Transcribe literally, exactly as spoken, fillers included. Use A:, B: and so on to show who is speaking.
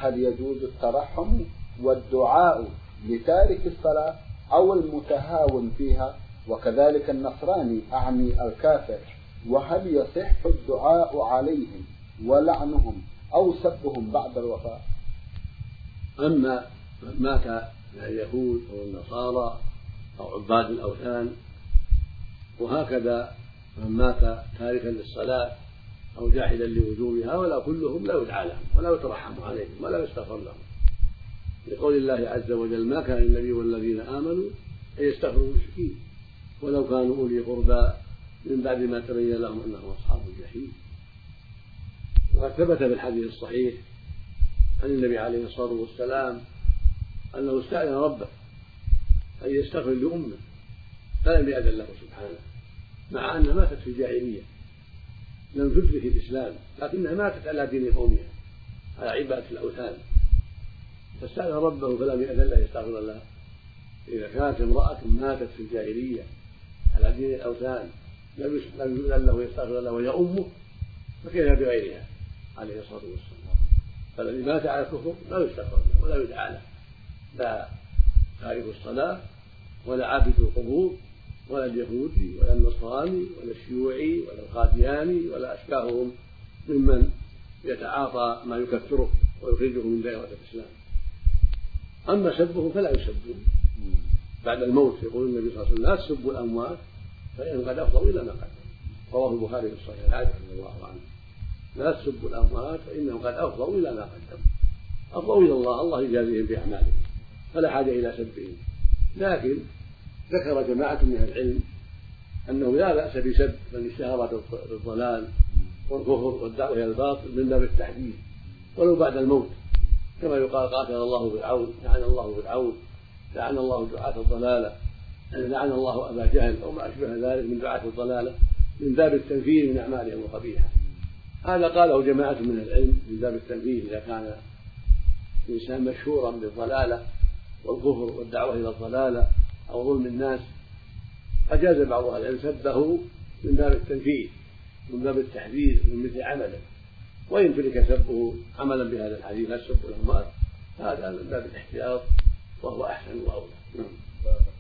A: هل يجوز الترحم والدعاء لتارك الصلاة أو المتهاون فيها؟ وكذلك النصراني أعني الكافر، وهل يصح الدعاء عليهم ولعنهم أو سبهم بعد الوفاة؟
B: أما من مات من اليهود أو النصارى أو عباد الأوثان، وهكذا من مات تاركا للصلاة أو جاحدا لوجوبها، ولا كلهم لا يدعى لهم ولا يترحم عليهم ولا يستغفر لهم، لقول الله عز وجل: ما كان للنبي والذين آمنوا أن يستغفروا المشركين ولو كانوا أولي قربى من بعد ما تبين لهم أنهم أصحاب الجحيم. وقد ثبت في الحديث الصحيح عن النبي عليه الصلاة والسلام أنه استأذن ربه أن يستغفر لأمه فلم يأذن له سبحانه، مع أنها ماتت في الجاهلية لم تدرك الإسلام، لكنها ماتت على دين قومها على عبادة الأوثان، فاستأذن ربه فلم يأذن له يستغفر لها. إذا كانت امرأة ماتت في الجاهلية على دين الأوثان لم يأذن له يستغفر لها وهي أمه، فكيف بغيرها عليه الصلاة والسلام؟ فالذي مات على الكفر لا يستغفر له ولا يدعى له، لا تارك الصلاة ولا عابد القبور ولا اليهودي ولا النصراني ولا الشيوعي ولا القادياني ولا أشباههم ممن يتعاطى ما يكفره ويخرجه من دائرة الإسلام. أما سبه فلا يسبون بعد الموت، يقول النبي صلى الله عليه وسلم: لا تسبوا الأموات فإن قد أفضوا إلى ما قدموا، رواه البخاري في الصحيح عن رضي الله عنه: لا تسبوا الأموات فإنهم قد أفضوا إلى ما قدموا، أفضوا إلى الله، الله يجازيهم بأعمالهم، فلا حاجة إلى سبهم. لكن ذكر جماعة من العلم أنه لا بأس بسب من اشتهر بالضلال والكفر والدعوة إلى الباطل من باب التحديد ولو بعد الموت، كما يقال: قاتل الله فرعون، لعن الله فرعون، لعن الله دعاة الضلالة، لعن الله أبا جهل أو ما أشبه ذلك من دعاة الضلالة، من باب التنفير من أعمالهم القبيحة. هذا قاله جماعة من العلم من باب التنفير، إذا كان الإنسان مشهورا بالضلالة والكفر والدعوة إلى الضلالة أو ظلم الناس، أجاز بعض أهل العلم سبه من باب التنفير من باب التحذير من مثل عمله، وإن ترك سبه عملا بهذا الحديث: لا تسبوا الأموات، هذا من باب الاحتياط وهو أحسن وأولى.